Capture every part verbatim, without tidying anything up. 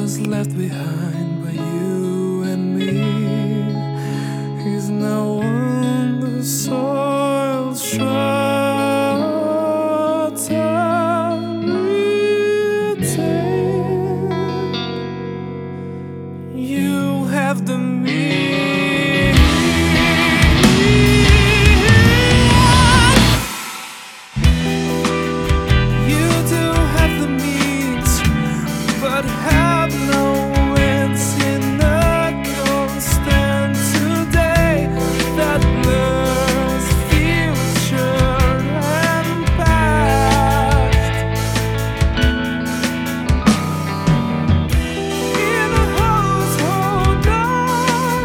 was left behind by you and me is now on the soil's shroud unwritten. You have the meaning. You do have the means, but have no ends in a constant today that blurs future and past. In a household of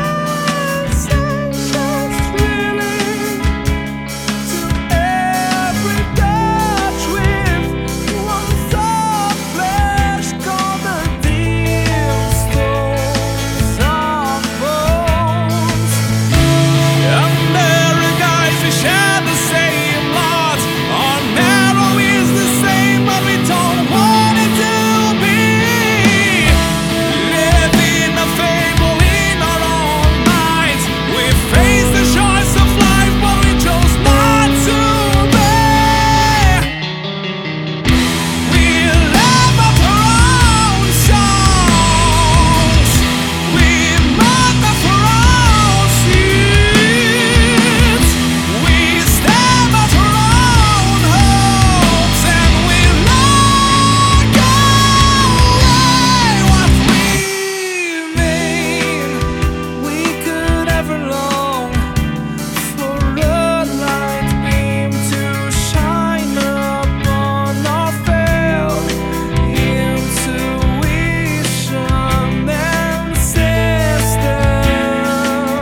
sensations thrilling to every touch with one soft flesh covered in stones of bones. Under a guise we share the same lot. Our marrow is the same, but we don't want it to be. Living a fable in our own minds. We face the choice of life, but we chose not to be. We laugh at our own songs. We mock at our own sins. We stab at our own hopes, and we lock away what we made. We could ever long for a light beam to shine upon our failed intuition and system.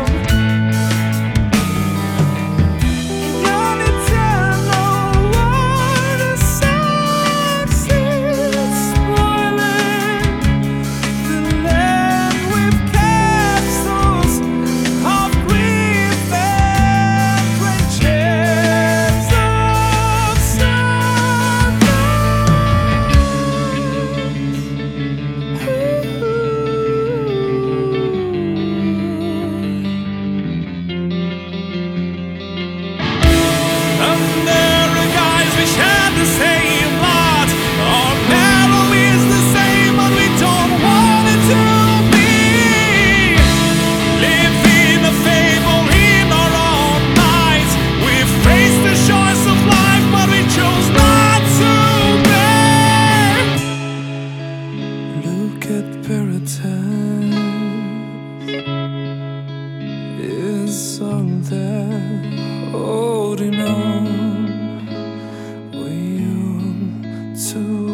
An eternal war to succeed, spoiling the land with capsules of grief and riches of Under a guise we share the same lot. Our marrow is the same, but we don't want it to be. Living a fable in our own minds. We face the choice of life, but we chose not to be. Look at paradise. Is all there holding on? We own to